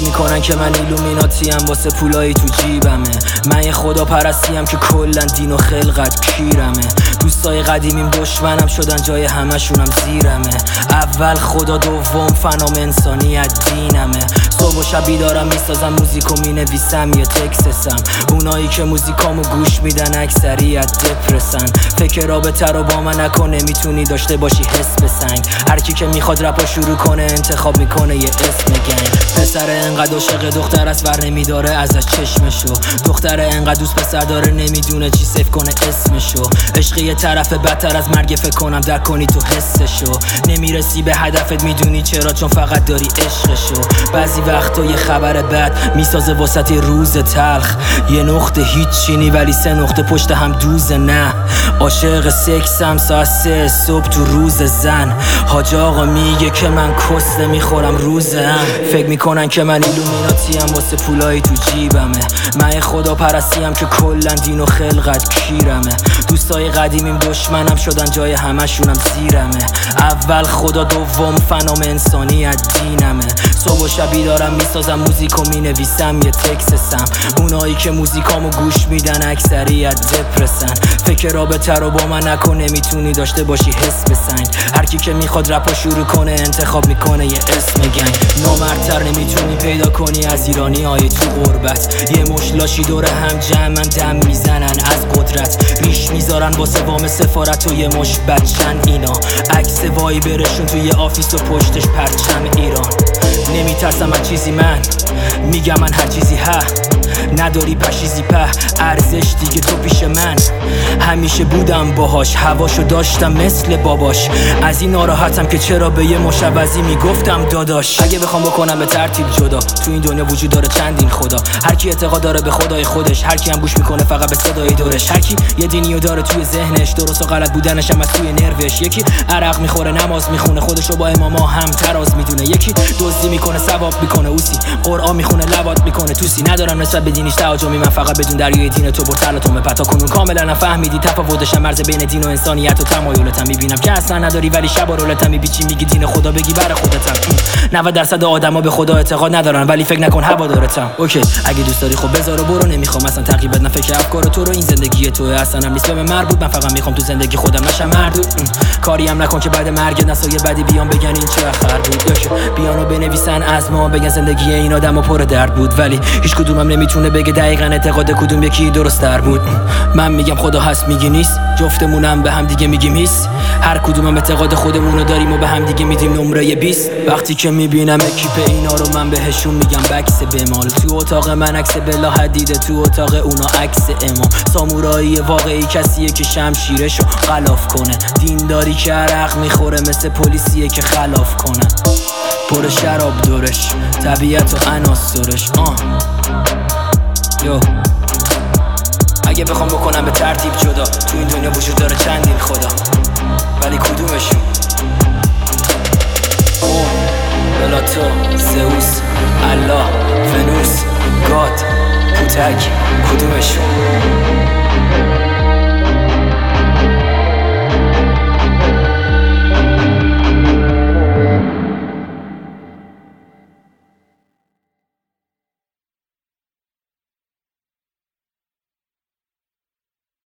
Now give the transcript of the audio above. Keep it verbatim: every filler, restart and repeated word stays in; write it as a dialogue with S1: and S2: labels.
S1: میکنن که من ایلومیناتیم واسه پولایی تو جیبمه. من یه خدا پرستیم که کلن دین و خلقت کیرمه. دوستای قدیمیم دشمنم شدن جای همشونم زیرمه. اول خدا دوم فنام انسانیت دینمه. صبح و شب بیدارم میسازم موزیکو مینویسم یه تکسسم. اونایی که موزیکامو گوش میدن اکثریت دپرسن. فکر رابطه رو با من نکنه میتونی داشته باشی حس بسنگ. هر کی که میخواد رپا شروع کنه انتخاب میکنه یه اسم گنگ. پسر انقدر عاشق دختر است ور نمیداره ازش چشمشو. دختر انقدر دوست پسر داره نمیدونه چی سیف کنه اسمشو. عشق یه طرف بدتر از مرگ فکر کنم در کنی تو حسشو. نمیرسی به هدفت میدونی چرا چون فقط داری عشقشو. بعضی وقتا یه خبر بد میسازه واسط روز تلخ. یه نقطه هیچینی ولی سه نقطه پشت هم دوزه. نه عاشق سکسم ساعت سه صبح تو روز زن. حاج آقا میگه که من کسته میخورم روزم. فکر میکنن که من ایلومیناتیم واسه پولایی تو جیبمه. من خدا پرستیم که کلن دین و خلقت کیرمه. دوستای قدیمیم دشمنم شدن جای همشونم زیرمه. اول خدا دوم فنام انسانیت دینمه. صبح و شب بیدارم میسازم موزیکو مینویسم یه تکسسم. اونایی که موزیکامو گوش میدن اکثریت دپرسن. فکر رابطه رو با من نکنه میتونی داشته باشی حس بسنگ. هر کی که میخواد رپا شروع کنه انتخاب میکنه یه اسم گنگ. نامردتر نمیتونی پیدا کنی از ایرانی های تو غربت. یه مشلاشی دور هم جمعن دم میزنن از قدرت. ریش میذارن واسه وام سفارت و یه مش بچن اینا. عکس وای برشون توی آفیس و پشتش پرچم ایران. نمیترسم از چیزی من میگم من هر چیزی ها. نداری پشیزی په ارزش دیگه تو پیش من. همیشه بودم باهاش هواشو داشتم مثل باباش. از این ناراحتم که چرا به یه مشوزی میگفتم داداش. اگه بخوام بکنم به ترتیب جدا تو این دنیا وجود داره چندین خدا. هر کی اعتقاد داره به خدای خودش. هر کی هم گوش میکنه فقط به صدای دورش. هر کی یه دینیو داره توی ذهنش درست و غلط بودنش هم از توی نروش. یکی عرق میخوره نماز میخونه خودشو با اماما هم تراز میدونه. یکی دزدی میکنه ثواب میکنه اوسی. قرآن میخونه لواط میکنه توسی. ندارم نسبت به دینیش تهاجمی من فقط بدون دریای دین تو برتلاتون پتا کنون. کاملا نفهمیدی تفاوتش مرز بین دین و انسانیت و تمایلتم. میبینم که اصلا نداری ولی شب و رولتم میبیچی میگی دین خدا بگی برای خودتم. نود درصد آدما به خدا اعتقاد ندارن ولی فکر نکن هوادارتم. اوکی اگه دوست داری خب بذار و برو. نمیخوام اصلا تقریبا نه فکر افکار تو رو. این زندگی تو اصلا هم نیست به من مربوط. من فقط میخوام تو زندگی خودم نشم مردود. کاری هم نکن که بعد مرگ نسای بعدی بیان بگن این چه خر بود. اوکی بیانو بنویسن از ما بگن زندگی این آدمو پر درد بود. ولی هیچ کدومم نمیتونه بگه دقیقاً اعتقاد کدوم یکی درست تر بود. من میگم خدا هست میگی نیست. جفتمونم به هم دیگه میگیم هیس. هر کدومم اعتقاد خودمونو داریم و به هم دیگه میدیم نمره بیست. وقتی که میبینم اکیپ اینا رو من بهشون میگم بکس بمال. تو اتاق من عکس بلا حدیده تو اتاق اونا عکس امام. سامورایی واقعی کسیه که شمشیرشو غلاف کنه. دینداری که عرق میخوره مثل پلیسیه که خلاف کنه. پر شراب دورش طبیعت و عناصرش. آه یو اگه بخوام بکنم به ترتیب جدا تو این دنیا وجود داره چندین خدا ولی کدومشون؟ اوم بلاتو زئوس الله ونوس گاد پوتک کدومشون؟